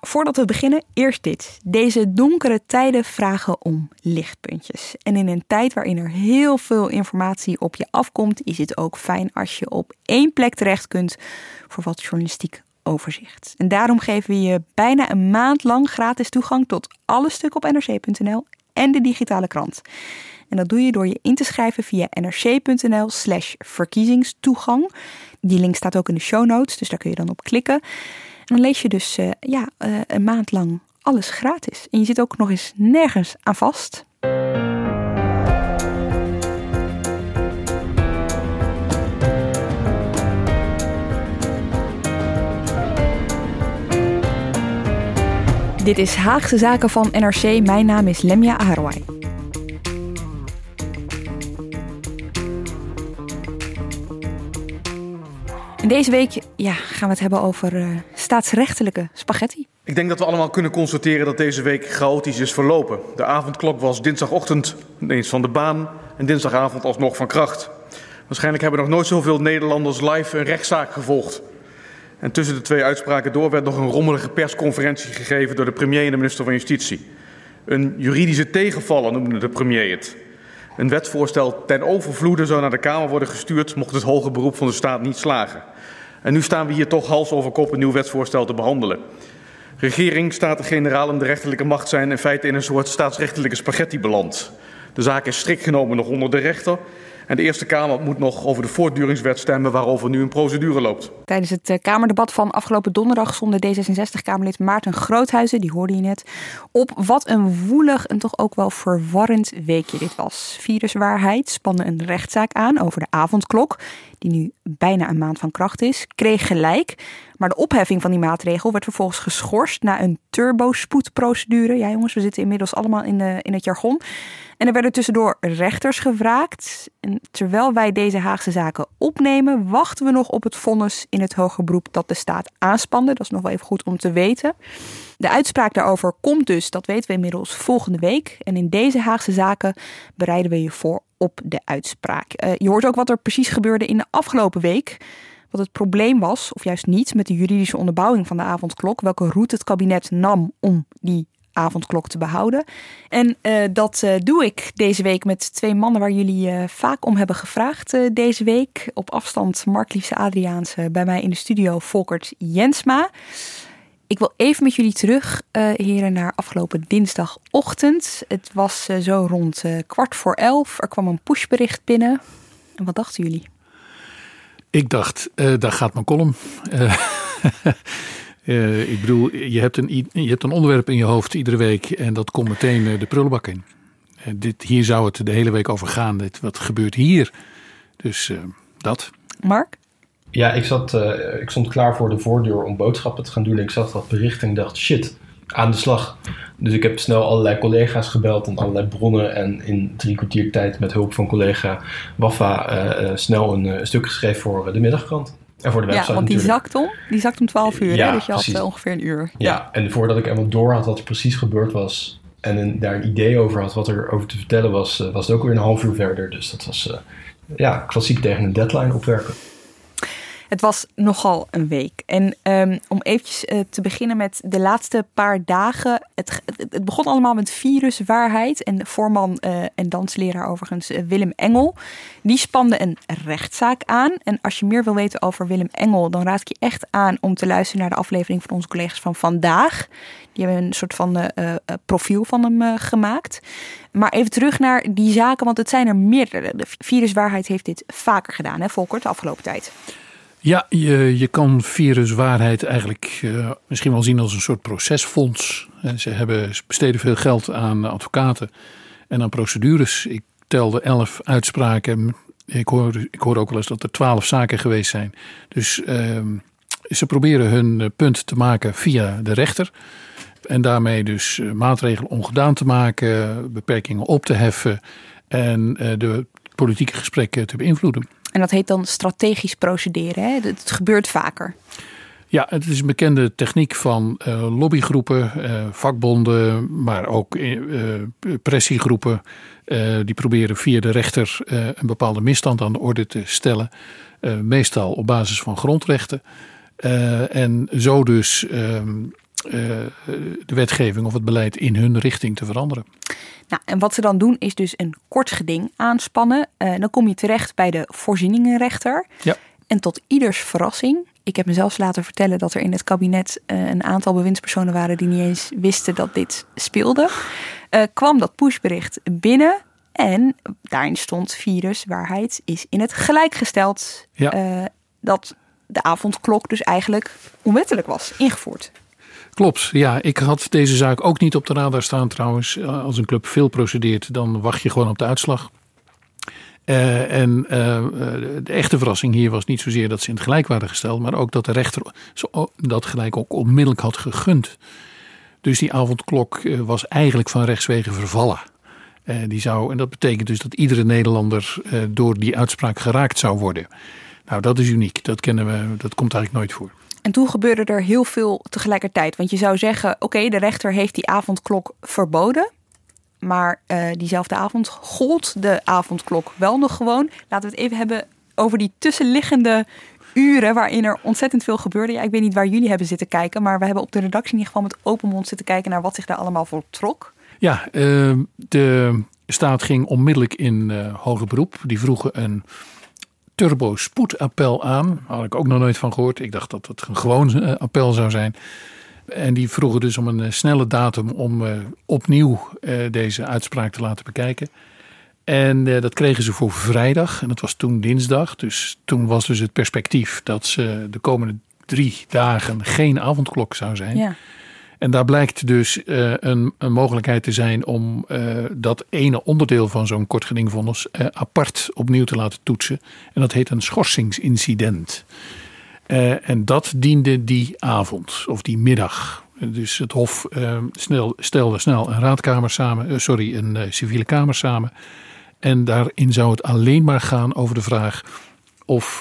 Voordat we beginnen, eerst dit. Deze donkere tijden vragen om lichtpuntjes. En in een tijd waarin er heel veel informatie op je afkomt, is het ook fijn als je op één plek terecht kunt voor wat journalistiek overzicht. En daarom geven we je bijna een maand lang gratis toegang tot alle stukken op nrc.nl en de digitale krant. En dat doe je door je in te schrijven via nrc.nl/verkiezingstoegang. Die link staat ook in de show notes, dus daar kun je dan op klikken. En dan lees je dus een maand lang alles gratis. En je zit ook nog eens nergens aan vast. Dit is Haagse Zaken van NRC. Mijn naam is Lemia Aharwai. En deze week gaan we het hebben over staatsrechtelijke spaghetti. Ik denk dat we allemaal kunnen constateren dat deze week chaotisch is verlopen. De avondklok was dinsdagochtend ineens van de baan en dinsdagavond alsnog van kracht. Waarschijnlijk hebben nog nooit zoveel Nederlanders live een rechtszaak gevolgd. En tussen de twee uitspraken door werd nog een rommelige persconferentie gegeven door de premier en de minister van Justitie. Een juridische tegenvaller noemde de premier het. Een wetsvoorstel ten overvloede zou naar de Kamer worden gestuurd mocht het hoger beroep van de staat niet slagen. En nu staan we hier toch hals over kop een nieuw wetsvoorstel te behandelen. Regering, Staten-Generaal en de rechterlijke macht zijn in feite in een soort staatsrechtelijke spaghetti beland. De zaak is strikt genomen nog onder de rechter. En de Eerste Kamer moet nog over de voortduringswet stemmen waarover nu een procedure loopt. Tijdens het Kamerdebat van afgelopen donderdag zonde D66-Kamerlid Maarten Groothuizen, die hoorde je net, op wat een woelig en toch ook wel verwarrend weekje dit was. Viruswaarheid spande een rechtszaak aan over de avondklok, die nu bijna een maand van kracht is, kreeg gelijk. Maar de opheffing van die maatregel werd vervolgens geschorst na een turbospoedprocedure. Ja jongens, we zitten inmiddels allemaal in het jargon. En er werden tussendoor rechters gevraagd. En terwijl wij deze Haagse zaken opnemen, wachten we nog op het vonnis in het hoger beroep dat de staat aanspande. Dat is nog wel even goed om te weten. De uitspraak daarover komt dus, dat weten we inmiddels, volgende week. En in deze Haagse zaken bereiden we je voor op de uitspraak. Je hoort ook wat er precies gebeurde in de afgelopen week. Wat het probleem was, of juist niet, met de juridische onderbouwing van de avondklok. Welke route het kabinet nam om die avondklok te behouden. En dat doe ik deze week met twee mannen waar jullie vaak om hebben gevraagd deze week. Op afstand Mark-Liefse Adriaanse, bij mij in de studio Volkert Jensma. Ik wil even met jullie terug, heren, naar afgelopen dinsdagochtend. Het was zo rond 11:15. Er kwam een pushbericht binnen. En wat dachten jullie? Ik dacht, daar gaat mijn column. Ik bedoel, je hebt een onderwerp in je hoofd iedere week en dat komt meteen de prullenbak in. Hier zou het de hele week over gaan. Wat gebeurt hier? Dus dat. Mark? Ja, ik stond klaar voor de voordeur om boodschappen te gaan doen. En ik zag dat bericht en ik dacht, shit, aan de slag. Dus ik heb snel allerlei collega's gebeld en allerlei bronnen. En in 3 kwartier tijd met hulp van collega Waffa snel een stuk geschreven voor de middagkrant. En voor de website want die zakt om 12 uur. Ja, hè? Dus je precies. had ongeveer een uur. Ja, en voordat ik helemaal door had wat er precies gebeurd was en daar een idee over had wat er over te vertellen was, was het ook weer een half uur verder. Dus dat was klassiek tegen een deadline opwerken. Het was nogal een week. En om eventjes te beginnen met de laatste paar dagen. Het begon allemaal met viruswaarheid. En de voorman en dansleraar overigens Willem Engel. Die spande een rechtszaak aan. En als je meer wil weten over Willem Engel, dan raad ik je echt aan om te luisteren naar de aflevering van onze collega's van vandaag. Die hebben een soort van profiel van hem gemaakt. Maar even terug naar die zaken, want het zijn er meerdere. De viruswaarheid heeft dit vaker gedaan, hè Volkert, de afgelopen tijd. Ja, je kan viruswaarheid eigenlijk misschien wel zien als een soort procesfonds. Ze besteden veel geld aan advocaten en aan procedures. Ik telde 11 uitspraken. Ik hoor ook wel eens dat er 12 zaken geweest zijn. Dus ze proberen hun punt te maken via de rechter. En daarmee dus maatregelen ongedaan te maken, beperkingen op te heffen en de politieke gesprekken te beïnvloeden. En dat heet dan strategisch procederen. Hè? Het gebeurt vaker. Ja, het is een bekende techniek van lobbygroepen, vakbonden, maar ook pressiegroepen. Die proberen via de rechter een bepaalde misstand aan de orde te stellen. Meestal op basis van grondrechten. En zo dus de wetgeving of het beleid in hun richting te veranderen. Nou, en wat ze dan doen is dus een kort geding aanspannen. Dan kom je terecht bij de voorzieningenrechter. Ja. En tot ieders verrassing, ik heb mezelf laten vertellen dat er in het kabinet een aantal bewindspersonen waren die niet eens wisten dat dit speelde. Kwam dat pushbericht binnen en daarin stond viruswaarheid is in het gelijk gesteld. Ja. Dat de avondklok dus eigenlijk onwettelijk was ingevoerd. Klopt, ja. Ik had deze zaak ook niet op de radar staan trouwens. Als een club veel procedeert, dan wacht je gewoon op de uitslag. De echte verrassing hier was niet zozeer dat ze in het gelijk waren gesteld, maar ook dat de rechter dat gelijk ook onmiddellijk had gegund. Dus die avondklok was eigenlijk van rechtswege vervallen. En dat betekent dus dat iedere Nederlander door die uitspraak geraakt zou worden. Nou, dat is uniek. Dat kennen we. Dat komt eigenlijk nooit voor. En toen gebeurde er heel veel tegelijkertijd. Want je zou zeggen, oké, de rechter heeft die avondklok verboden. Maar diezelfde avond gold de avondklok wel nog gewoon. Laten we het even hebben over die tussenliggende uren waarin er ontzettend veel gebeurde. Ja, ik weet niet waar jullie hebben zitten kijken, maar we hebben op de redactie in ieder geval met open mond zitten kijken naar wat zich daar allemaal voltrok. Ja, de staat ging onmiddellijk in hoger beroep. Die vroegen een turbo-spoedappel aan. Daar had ik ook nog nooit van gehoord. Ik dacht dat het een gewoon appel zou zijn. En die vroegen dus om een snelle datum om opnieuw deze uitspraak te laten bekijken. En dat kregen ze voor vrijdag. En dat was toen dinsdag. Dus toen was dus het perspectief dat ze de komende 3 dagen geen avondklok zou zijn. Ja. En daar blijkt dus een mogelijkheid te zijn om dat ene onderdeel van zo'n kort gedingvonnis apart opnieuw te laten toetsen. En dat heet een schorsingsincident. En dat diende die avond of die middag. Dus het Hof stelde snel een raadkamer samen, een civiele kamer samen. En daarin zou het alleen maar gaan over de vraag of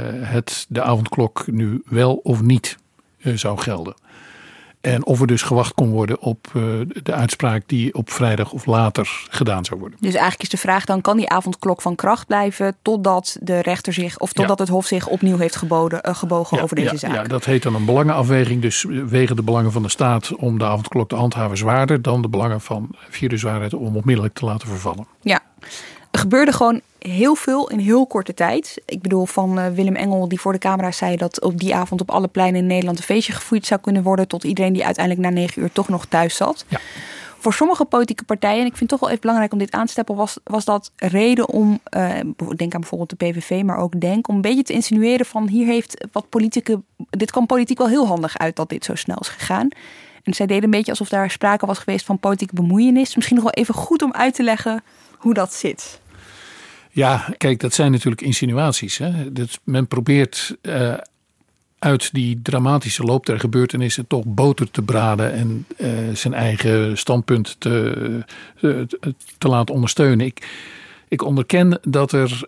de avondklok nu wel of niet zou gelden. En of er dus gewacht kon worden op de uitspraak die op vrijdag of later gedaan zou worden. Dus eigenlijk is de vraag dan, kan die avondklok van kracht blijven totdat de rechter zich, of totdat het Hof zich opnieuw heeft gebogen over deze zaak? Ja, dat heet dan een belangenafweging. Dus wegen de belangen van de staat om de avondklok te handhaven zwaarder dan de belangen van viruswaarheid om onmiddellijk te laten vervallen. Ja. Er gebeurde gewoon heel veel in heel korte tijd. Ik bedoel van Willem Engel die voor de camera zei dat op die avond op alle pleinen in Nederland een feestje gevierd zou kunnen worden. Tot iedereen die uiteindelijk na 9 uur toch nog thuis zat. Ja. Voor sommige politieke partijen, en ik vind het toch wel even belangrijk om dit aan te stippen, was dat reden om, denk aan bijvoorbeeld de PVV, maar ook Denk, om een beetje te insinueren van hier heeft dit kwam politiek wel heel handig uit dat dit zo snel is gegaan. En zij deden een beetje alsof daar sprake was geweest van politieke bemoeienis. Misschien nog wel even goed om uit te leggen hoe dat zit. Ja, kijk, dat zijn natuurlijk insinuaties. Hè? Men probeert uit die dramatische loop der gebeurtenissen toch boter te braden en zijn eigen standpunt te laten ondersteunen. Ik onderken dat er,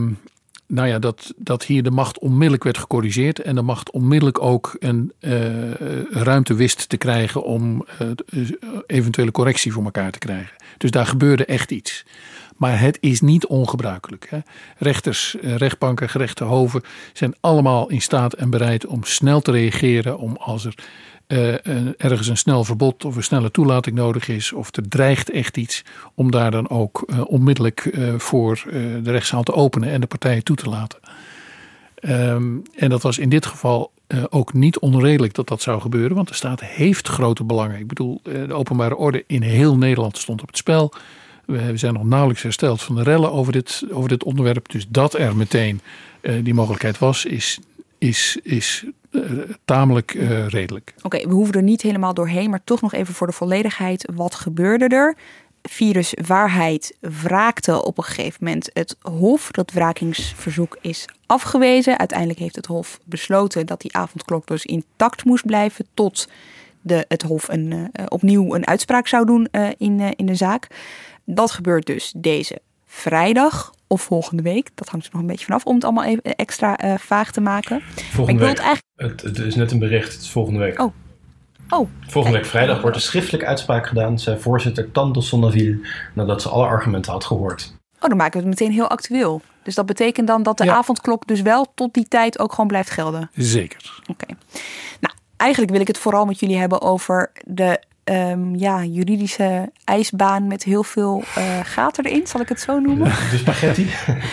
dat hier de macht onmiddellijk werd gecorrigeerd en de macht onmiddellijk ook een ruimte wist te krijgen om eventuele correctie voor elkaar te krijgen. Dus daar gebeurde echt iets. Maar het is niet ongebruikelijk. Hè. Rechters, rechtbanken, gerechten, hoven zijn allemaal in staat en bereid om snel te reageren. Om als er ergens een snel verbod of een snelle toelating nodig is. Of er dreigt echt iets. Om daar dan ook onmiddellijk voor de rechtszaal te openen en de partijen toe te laten. En dat was in dit geval ook niet onredelijk dat dat zou gebeuren. Want de staat heeft grote belangen. Ik bedoel, de openbare orde in heel Nederland stond op het spel. We zijn nog nauwelijks hersteld van de rellen over dit onderwerp. Dus dat er meteen die mogelijkheid was, is tamelijk redelijk. Oké, we hoeven er niet helemaal doorheen, maar toch nog even voor de volledigheid. Wat gebeurde er? Viruswaarheid wraakte op een gegeven moment het Hof. Dat wrakingsverzoek is afgewezen. Uiteindelijk heeft het Hof besloten dat die avondklok dus intact moest blijven tot het Hof opnieuw een uitspraak zou doen in de zaak. Dat gebeurt dus deze vrijdag of volgende week. Dat hangt er nog een beetje vanaf om het allemaal even extra vaag te maken. Volgende week. Het is net een bericht. Het is volgende week. Volgende week vrijdag wordt een schriftelijke uitspraak gedaan. Zei voorzitter Tante Sonneville nadat ze alle argumenten had gehoord. Dan maken we het meteen heel actueel. Dus dat betekent dan dat de avondklok dus wel tot die tijd ook gewoon blijft gelden? Zeker. Oké. Nou, eigenlijk wil ik het vooral met jullie hebben over de juridische ijsbaan met heel veel gaten erin, zal ik het zo noemen? De spaghetti.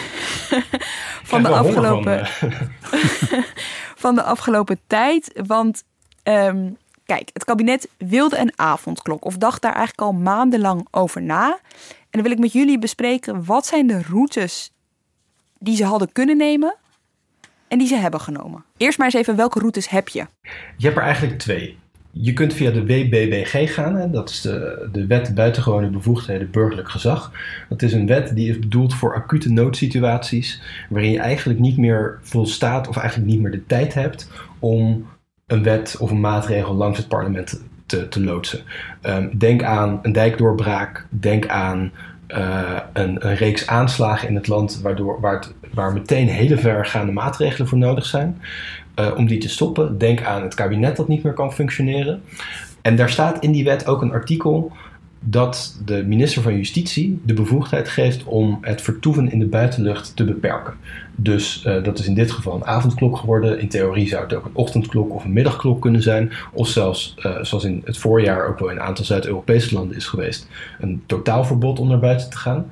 Van de afgelopen tijd. Want kijk, het kabinet wilde een avondklok of dacht daar eigenlijk al maandenlang over na. En dan wil ik met jullie bespreken, wat zijn de routes die ze hadden kunnen nemen en die ze hebben genomen. Eerst maar eens even, welke routes heb je? Je hebt er eigenlijk 2. Je kunt via de WBBG gaan. Hè? Dat is de Wet Buitengewone Bevoegdheden Burgerlijk Gezag. Dat is een wet die is bedoeld voor acute noodsituaties, waarin je eigenlijk niet meer volstaat of eigenlijk niet meer de tijd hebt om een wet of een maatregel langs het parlement te loodsen. Denk aan een dijkdoorbraak, denk aan een reeks aanslagen in het land waar meteen hele vergaande maatregelen voor nodig zijn. Om die te stoppen. Denk aan het kabinet dat niet meer kan functioneren. En daar staat in die wet ook een artikel dat de minister van Justitie de bevoegdheid geeft om het vertoeven in de buitenlucht te beperken. Dus dat is in dit geval een avondklok geworden. In theorie zou het ook een ochtendklok of een middagklok kunnen zijn. Of zelfs, zoals in het voorjaar ook wel in een aantal Zuid-Europese landen is geweest, een totaalverbod om naar buiten te gaan.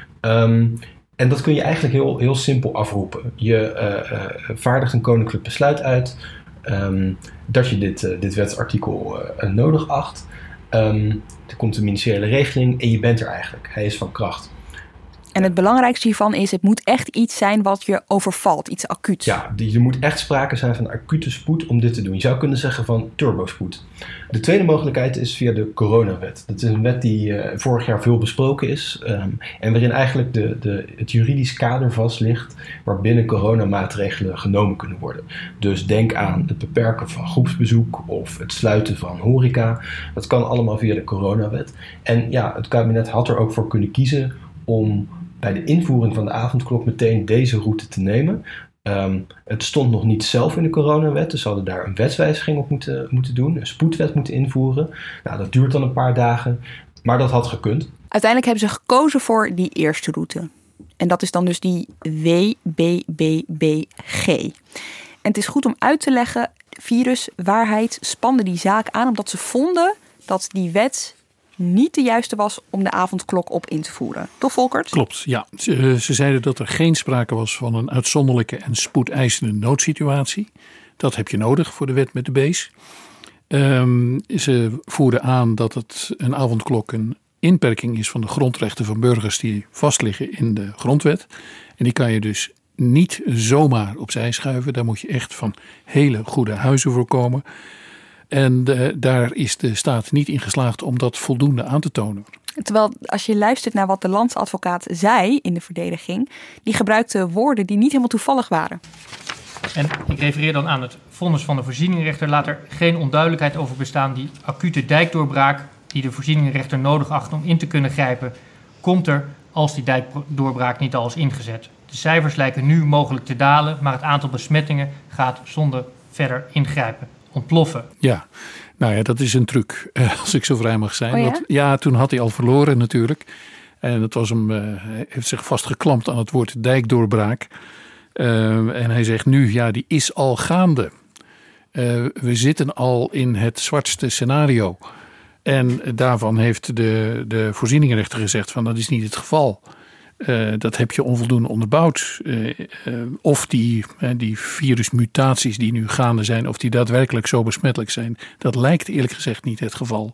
En dat kun je eigenlijk heel, heel simpel afroepen. Je vaardigt een koninklijk besluit uit dat je dit wetsartikel nodig acht. Er komt een ministeriële regeling en je bent er eigenlijk. Hij is van kracht. En het belangrijkste hiervan is, het moet echt iets zijn wat je overvalt, iets acuuts. Ja, er moet echt sprake zijn van acute spoed om dit te doen. Je zou kunnen zeggen van turbospoed. De tweede mogelijkheid is via de coronawet. Dat is een wet die vorig jaar veel besproken is. En waarin eigenlijk het juridisch kader vast ligt waarbinnen coronamaatregelen genomen kunnen worden. Dus denk aan het beperken van groepsbezoek of het sluiten van horeca. Dat kan allemaal via de coronawet. En ja, het kabinet had er ook voor kunnen kiezen om bij de invoering van de avondklok meteen deze route te nemen. Het stond nog niet zelf in de coronawet, dus ze hadden daar een wetswijziging op moeten doen, een spoedwet moeten invoeren. Nou, dat duurt dan een paar dagen, maar dat had gekund. Uiteindelijk hebben ze gekozen voor die eerste route. En dat is dan dus die WBBBG. En het is goed om uit te leggen, Viruswaarheid spande die zaak aan omdat ze vonden dat die wet niet de juiste was om de avondklok op in te voeren. Toch, Volkert? Klopt, ja. Ze zeiden dat er geen sprake was van een uitzonderlijke en spoedeisende noodsituatie. Dat heb je nodig voor de wet met de B's. Ze voerden aan dat het een avondklok een inperking is van de grondrechten van burgers die vastliggen in de grondwet. En die kan je dus niet zomaar opzij schuiven. Daar moet je echt van hele goede huizen voor komen. En daar is de staat niet in geslaagd om dat voldoende aan te tonen. Terwijl als je luistert naar wat de landsadvocaat zei in de verdediging, die gebruikte woorden die niet helemaal toevallig waren. En ik refereer dan aan het vonnis van de voorzieningenrechter. Laat er geen onduidelijkheid over bestaan. Die acute dijkdoorbraak die de voorzieningenrechter nodig acht om in te kunnen grijpen, komt er als die dijkdoorbraak niet al is ingezet. De cijfers lijken nu mogelijk te dalen, maar het aantal besmettingen gaat zonder verder ingrijpen ontploffen. Ja, nou ja, dat is een truc, als ik zo vrij mag zijn. Oh ja? Want, ja, toen had hij al verloren natuurlijk. En het was hij heeft zich vastgeklampt aan het woord dijkdoorbraak. En hij zegt nu, ja, die is al gaande. We zitten al in het zwartste scenario. En daarvan heeft de voorzieningenrechter gezegd van dat is niet het geval. Dat heb je onvoldoende onderbouwd. Of die virusmutaties die nu gaande zijn, of die daadwerkelijk zo besmettelijk zijn, dat lijkt eerlijk gezegd niet het geval.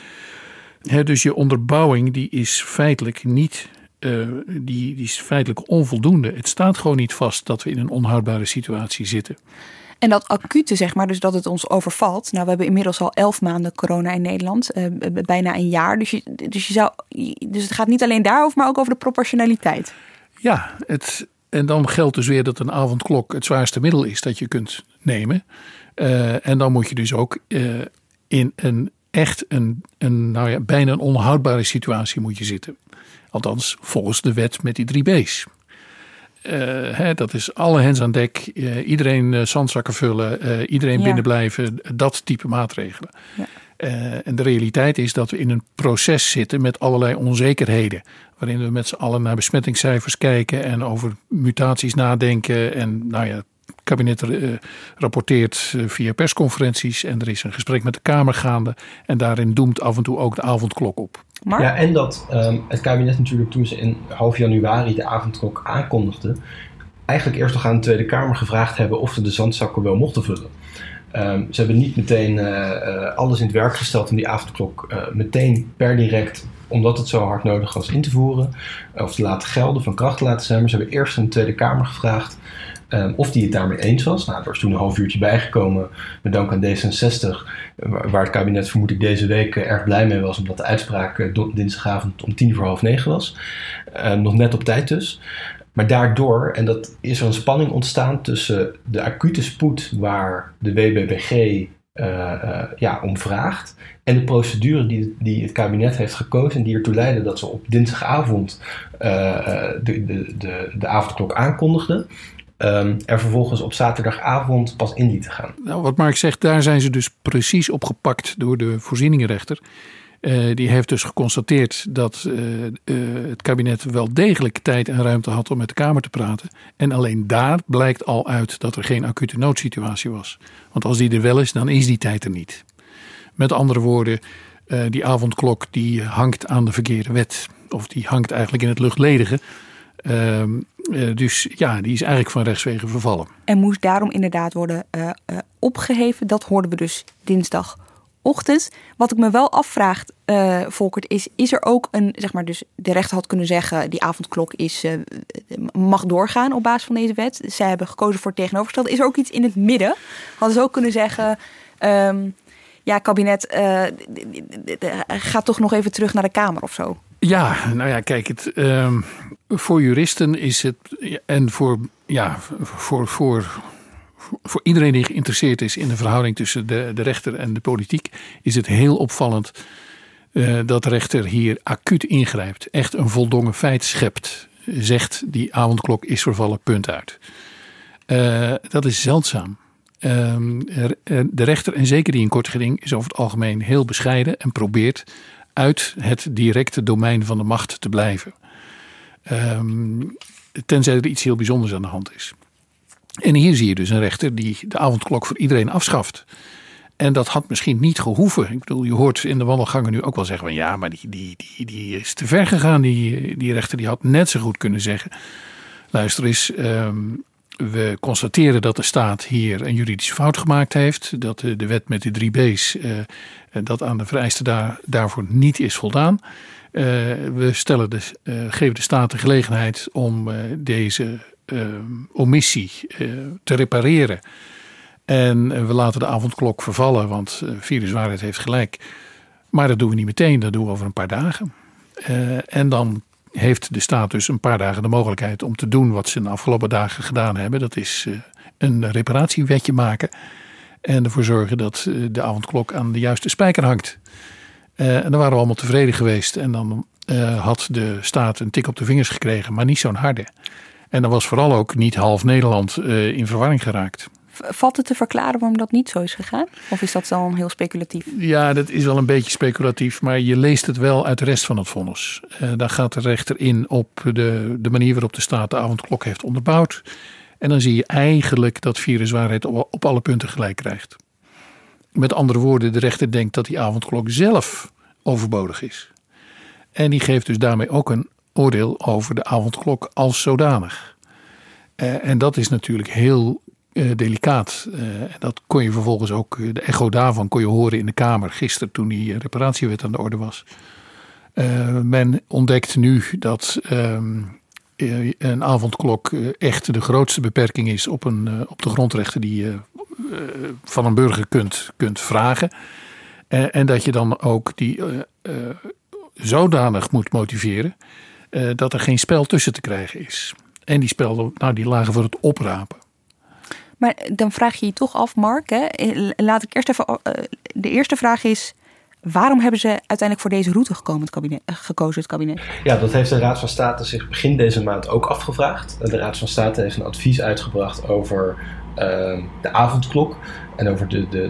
Dus je onderbouwing die is feitelijk niet, die is feitelijk onvoldoende. Het staat gewoon niet vast dat we in een onhoudbare situatie zitten. En dat acute, zeg maar, dus dat het ons overvalt. Nou, we hebben inmiddels al 11 maanden corona in Nederland. Bijna een jaar. Dus het gaat niet alleen daarover, maar ook over de proportionaliteit. Ja, en dan geldt dus weer dat een avondklok het zwaarste middel is dat je kunt nemen. En dan moet je dus ook in bijna een onhoudbare situatie moet je zitten. Althans, volgens de wet met die 3 B's. Dat is alle hens aan dek, iedereen zandzakken vullen, iedereen binnenblijven, dat type maatregelen. Ja. En de realiteit is dat we in een proces zitten met allerlei onzekerheden. Waarin we met z'n allen naar besmettingscijfers kijken en over mutaties nadenken. En kabinet rapporteert via persconferenties en er is een gesprek met de Kamer gaande. En daarin doemt af en toe ook de avondklok op. Maar? Ja, en dat het kabinet natuurlijk toen ze in half januari de avondklok aankondigden, eigenlijk eerst nog aan de Tweede Kamer gevraagd hebben of ze de zandzakken wel mochten vullen. Ze hebben niet meteen alles in het werk gesteld om die avondklok meteen per direct, omdat het zo hard nodig was, in te voeren. Of te laten gelden, van kracht te laten zijn. Maar ze hebben eerst aan de Tweede Kamer gevraagd of die het daarmee eens was. Nou, er is toen een half uurtje bijgekomen met dank aan D66. Waar het kabinet vermoed ik deze week erg blij mee was. Omdat de uitspraak dinsdagavond om 9:10 was. Nog net op tijd dus. Maar daardoor, en dat is er een spanning ontstaan tussen de acute spoed waar de WBBG om vraagt en de procedure die het kabinet heeft gekozen en die ertoe leidde dat ze op dinsdagavond de avondklok aankondigden. Er vervolgens op zaterdagavond pas in lieten gaan. Nou, wat Mark zegt, daar zijn ze dus precies op gepakt door de voorzieningenrechter. Die heeft dus geconstateerd dat het kabinet wel degelijk tijd en ruimte had om met de Kamer te praten. En alleen daar blijkt al uit dat er geen acute noodsituatie was. Want als die er wel is, dan is die tijd er niet. Met andere woorden, die avondklok die hangt aan de verkeerde wet. Of die hangt eigenlijk in het luchtledige. Dus ja, die is eigenlijk van rechtswege vervallen. En moest daarom inderdaad worden opgeheven. Dat hoorden we dus dinsdagochtend. Wat ik me wel afvraag, Volkert, is er ook een, zeg maar, dus de rechter had kunnen zeggen, die avondklok mag doorgaan op basis van deze wet. Zij hebben gekozen voor het tegenovergestelde. Is er ook iets in het midden? Hadden ze ook kunnen zeggen, kabinet, gaat toch nog even terug naar de Kamer of zo? Ja, nou ja, kijk, voor juristen is het, en voor iedereen die geïnteresseerd is in de verhouding tussen de rechter en de politiek, is het heel opvallend dat de rechter hier acuut ingrijpt. Echt een voldongen feit schept. Zegt die avondklok is vervallen, punt uit. Dat is zeldzaam. De rechter, en zeker die in kort geding, is over het algemeen heel bescheiden en probeert uit het directe domein van de macht te blijven. Tenzij er iets heel bijzonders aan de hand is. En hier zie je dus een rechter die de avondklok voor iedereen afschaft. En dat had misschien niet gehoeven. Ik bedoel, je hoort in de wandelgangen nu ook wel zeggen van ja, maar die is te ver gegaan. Die rechter die had net zo goed kunnen zeggen, luister eens, we constateren dat de staat hier een juridische fout gemaakt heeft. Dat de wet met de 3 B's, dat aan de vereisten daarvoor niet is voldaan. We geven de staat de gelegenheid om deze omissie te repareren. En we laten de avondklok vervallen, want viruswaarheid heeft gelijk. Maar dat doen we niet meteen, dat doen we over een paar dagen. En dan heeft de staat dus een paar dagen de mogelijkheid om te doen wat ze in de afgelopen dagen gedaan hebben. Dat is een reparatiewetje maken en ervoor zorgen dat de avondklok aan de juiste spijker hangt. En dan waren we allemaal tevreden geweest en dan had de staat een tik op de vingers gekregen, maar niet zo'n harde. En dan was vooral ook niet half Nederland in verwarring geraakt. Valt het te verklaren waarom dat niet zo is gegaan? Of is dat dan heel speculatief? Ja, dat is wel een beetje speculatief, maar je leest het wel uit de rest van het vonnis. Daar gaat de rechter in op de manier waarop de staat de avondklok heeft onderbouwd. En dan zie je eigenlijk dat viruswaarheid op alle punten gelijk krijgt. Met andere woorden, de rechter denkt dat die avondklok zelf overbodig is. En die geeft dus daarmee ook een oordeel over de avondklok als zodanig. En dat is natuurlijk heel delicaat. Dat kon je vervolgens ook, de echo daarvan kon je horen in de Kamer gisteren toen die reparatiewet aan de orde was. Men ontdekt nu dat een avondklok echt de grootste beperking is op de grondrechten die je van een burger kunt vragen. En dat je dan ook die zodanig moet motiveren dat er geen spel tussen te krijgen is. En die spelden, die lagen voor het oprapen. Maar dan vraag je je toch af, Mark. Hè? Laat ik eerst even. De eerste vraag is: waarom hebben ze uiteindelijk voor deze route gekozen, het kabinet? Ja, dat heeft de Raad van State zich begin deze maand ook afgevraagd. De Raad van State heeft een advies uitgebracht over de avondklok en over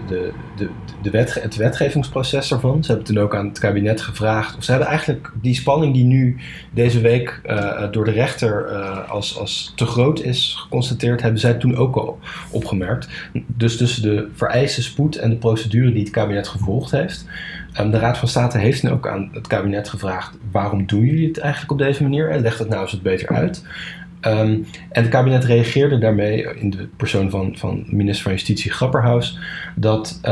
het wetgevingsproces daarvan. Ze hebben toen ook aan het kabinet gevraagd, of ze hebben eigenlijk die spanning die nu deze week door de rechter als te groot is geconstateerd, hebben zij toen ook al opgemerkt. Dus tussen de vereiste spoed en de procedure die het kabinet gevolgd heeft. De Raad van State heeft nu ook aan het kabinet gevraagd, waarom doen jullie het eigenlijk op deze manier? En legt het nou eens wat beter uit. En het kabinet reageerde daarmee in de persoon van minister van Justitie Grapperhaus dat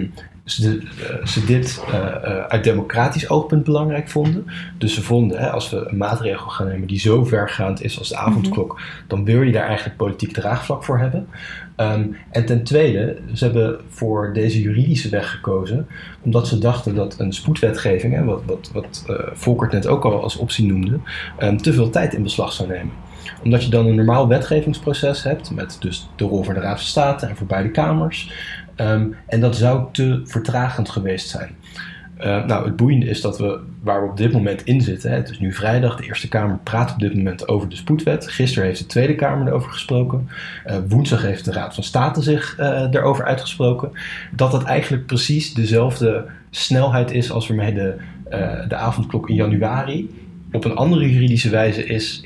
ze dit uit democratisch oogpunt belangrijk vonden. Dus ze vonden, als we een maatregel gaan nemen die zo vergaand is als de avondklok, dan wil je daar eigenlijk politiek draagvlak voor hebben. En ten tweede, ze hebben voor deze juridische weg gekozen, omdat ze dachten dat een spoedwetgeving, wat Volkert net ook al als optie noemde, te veel tijd in beslag zou nemen. Omdat je dan een normaal wetgevingsproces hebt, met dus de rol van de Raad van State en voor beide kamers. En dat zou te vertragend geweest zijn. Het boeiende is dat waar we op dit moment in zitten, het is nu vrijdag, de Eerste Kamer praat op dit moment over de spoedwet. Gisteren heeft de Tweede Kamer erover gesproken. Woensdag heeft de Raad van State zich erover uitgesproken. Dat eigenlijk precies dezelfde snelheid is als waarmee de avondklok in januari op een andere juridische wijze is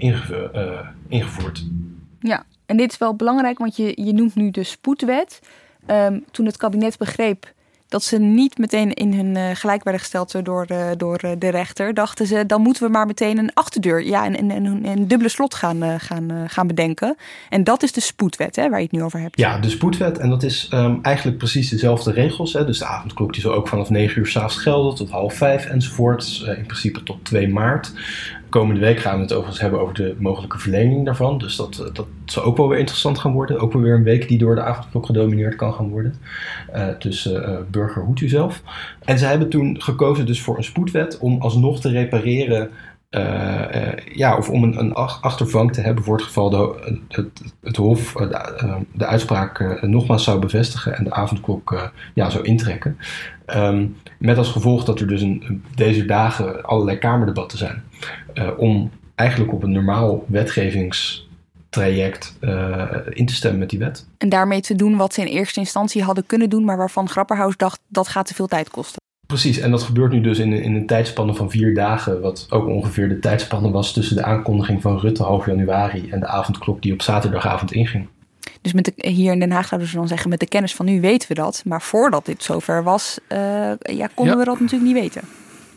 ingevoerd. Ja, en dit is wel belangrijk, want je noemt nu de spoedwet. Toen het kabinet begreep dat ze niet meteen in hun gelijk werden gesteld door de rechter, dachten ze, dan moeten we maar meteen een achterdeur, een dubbele slot gaan bedenken. En dat is de spoedwet, hè, waar je het nu over hebt. Ja, de spoedwet. En dat is eigenlijk precies dezelfde regels. Hè. Dus de avondklok die zal ook vanaf 9 uur 's avonds gelden tot 4:30 enzovoort. In principe tot 2 maart. Komende week gaan we het overigens hebben over de mogelijke verlenging daarvan. Dus dat zal ook wel weer interessant gaan worden. Ook wel weer een week die door de avondklok gedomineerd kan gaan worden. Dus burger, hoed u zelf. En ze hebben toen gekozen dus voor een spoedwet om alsnog te repareren. Of om een achtervang te hebben voor het geval het Hof de uitspraak nogmaals zou bevestigen en de avondklok zou intrekken. Met als gevolg dat er dus deze dagen allerlei kamerdebatten zijn. Om eigenlijk op een normaal wetgevingstraject in te stemmen met die wet. En daarmee te doen wat ze in eerste instantie hadden kunnen doen, maar waarvan Grapperhaus dacht dat gaat te veel tijd kosten. Precies, en dat gebeurt nu dus in een tijdspanne van 4 dagen, wat ook ongeveer de tijdspanne was tussen de aankondiging van Rutte half januari en de avondklok die op zaterdagavond inging. Dus hier in Den Haag zouden ze dan zeggen, met de kennis van nu weten we dat. Maar voordat dit zover was, konden we dat natuurlijk niet weten.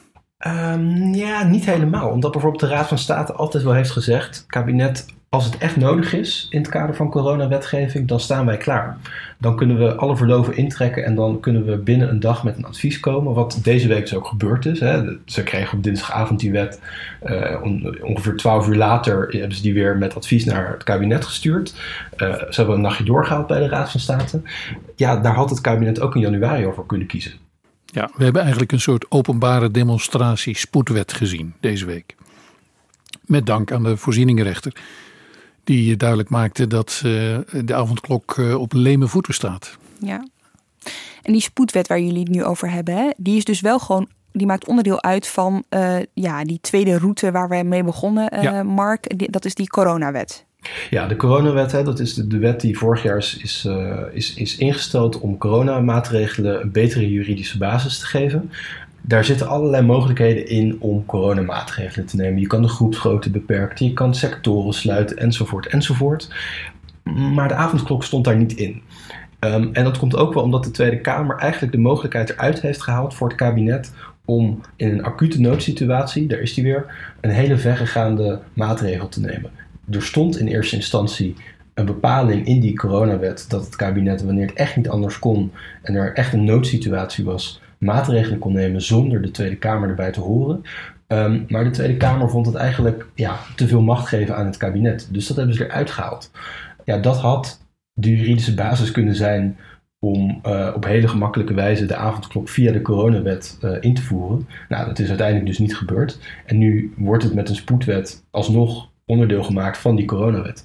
Niet helemaal. Omdat bijvoorbeeld de Raad van State altijd wel heeft gezegd, kabinet, als het echt nodig is in het kader van coronawetgeving, dan staan wij klaar. Dan kunnen we alle verloven intrekken en dan kunnen we binnen een dag met een advies komen. Wat deze week dus ook gebeurd is. Hè. Ze kregen op dinsdagavond die wet. Ongeveer 12 uur later hebben ze die weer met advies naar het kabinet gestuurd. Ze hebben een nachtje doorgehaald bij de Raad van State. Ja, daar had het kabinet ook in januari over kunnen kiezen. Ja, we hebben eigenlijk een soort openbare demonstratie spoedwet gezien deze week. Met dank aan de voorzieningenrechter, die duidelijk maakte dat de avondklok op leme voeten staat. Ja. En die spoedwet waar jullie het nu over hebben, hè, die is dus wel gewoon, die maakt onderdeel uit van die tweede route waar we mee begonnen, Mark. Dat is die coronawet. Ja, de coronawet, dat is de wet die vorig jaar is ingesteld om coronamaatregelen een betere juridische basis te geven. Daar zitten allerlei mogelijkheden in om coronamaatregelen te nemen. Je kan de groepsgrootte beperken, je kan sectoren sluiten, enzovoort. Maar de avondklok stond daar niet in. En dat komt ook wel omdat de Tweede Kamer eigenlijk de mogelijkheid eruit heeft gehaald voor het kabinet om in een acute noodsituatie, daar is die weer, een hele verregaande maatregel te nemen. Er stond in eerste instantie een bepaling in die coronawet dat het kabinet, wanneer het echt niet anders kon en er echt een noodsituatie was, maatregelen kon nemen zonder de Tweede Kamer erbij te horen. Maar de Tweede Kamer vond het eigenlijk te veel macht geven aan het kabinet. Dus dat hebben ze eruit gehaald. Ja, dat had de juridische basis kunnen zijn om op hele gemakkelijke wijze de avondklok via de coronawet in te voeren. Nou, dat is uiteindelijk dus niet gebeurd. En nu wordt het met een spoedwet alsnog onderdeel gemaakt van die coronawet.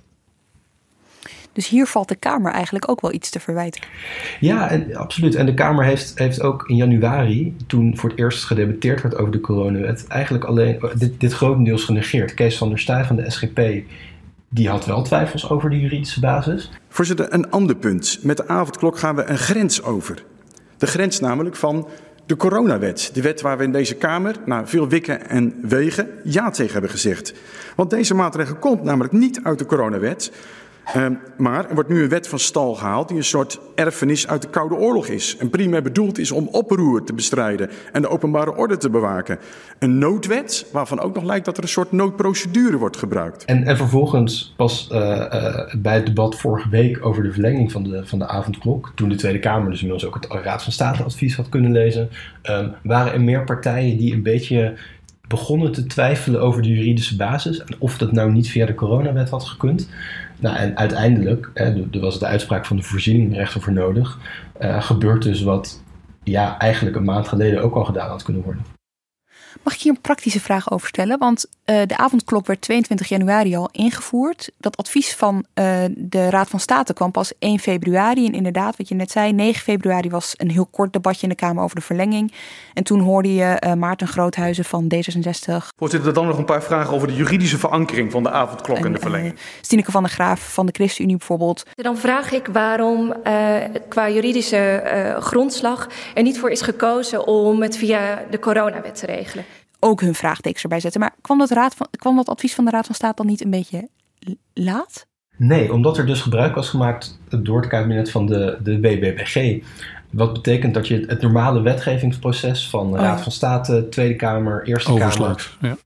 Dus hier valt de Kamer eigenlijk ook wel iets te verwijten. Ja, absoluut. En de Kamer heeft ook in januari, toen voor het eerst gedebatteerd werd over de coronawet, eigenlijk alleen dit grotendeels genegeerd. Kees van der Staaij van de SGP, die had wel twijfels over de juridische basis. Voorzitter, een ander punt. Met de avondklok gaan we een grens over. De grens namelijk van de coronawet. De wet waar we in deze Kamer, na veel wikken en wegen, ja tegen hebben gezegd. Want deze maatregel komt namelijk niet uit de coronawet. Maar er wordt nu een wet van stal gehaald die een soort erfenis uit de Koude Oorlog is. En primair bedoeld is om oproer te bestrijden en de openbare orde te bewaken. Een noodwet waarvan ook nog lijkt dat er een soort noodprocedure wordt gebruikt. En vervolgens pas bij het debat vorige week over de verlenging van de avondklok, toen de Tweede Kamer dus inmiddels ook het Raad van State advies had kunnen lezen, waren er meer partijen die een beetje begonnen te twijfelen over de juridische basis en of dat nou niet via de coronawet had gekund. Nou, en uiteindelijk, er was de uitspraak van de voorzieningenrechter voor nodig, gebeurt dus wat eigenlijk een maand geleden ook al gedaan had kunnen worden. Mag ik hier een praktische vraag over stellen? Want de avondklok werd 22 januari al ingevoerd. Dat advies van de Raad van State kwam pas 1 februari. En inderdaad, wat je net zei, 9 februari was een heel kort debatje in de Kamer over de verlenging. En toen hoorde je Maarten Groothuizen van D66. Voorzitter, dan nog een paar vragen over de juridische verankering van de avondklok en de verlenging. Stineke van der Graaf van de ChristenUnie bijvoorbeeld. Dan vraag ik waarom qua juridische grondslag er niet voor is gekozen om het via de coronawet te regelen. Ook hun vraagtekens erbij zetten. Maar kwam dat advies van de Raad van State dan niet een beetje laat? Nee, omdat er dus gebruik was gemaakt door het kabinet van de WBBG. Wat betekent dat je het normale wetgevingsproces van Raad van State, Tweede Kamer, Eerste Overslaat, Kamer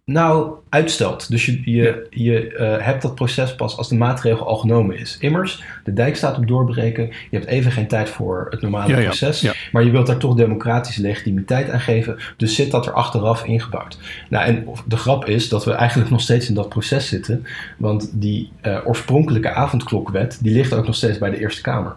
uitstelt. Dus je hebt dat proces pas als de maatregel al genomen is. Immers, de dijk staat op doorbreken. Je hebt even geen tijd voor het normale proces. Ja. Maar je wilt daar toch democratische legitimiteit aan geven. Dus zit dat er achteraf ingebouwd. Nou, en de grap is dat we eigenlijk nog steeds in dat proces zitten. Want die oorspronkelijke avondklokwet, die ligt ook nog steeds bij de Eerste Kamer.